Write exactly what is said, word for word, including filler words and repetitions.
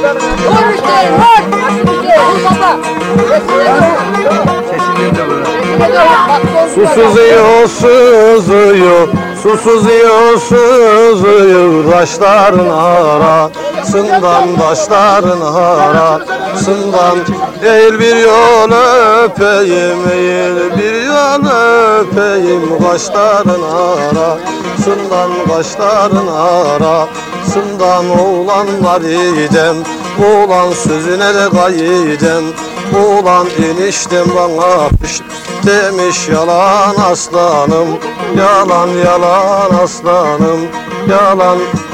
Su sızıyor, sızıyor, su sızıyor, sızıyor, taşların arasından, taşların arasından. Eğil bir yol öpeyim, eğil bir yol öpeyim, kaşların arasından, kaşların arasından. Oğlanlar idem, oğlan sözüne de kaydem, oğlan eniştem bana pişt demiş yalan aslanım, yalan yalan aslanım, yalan.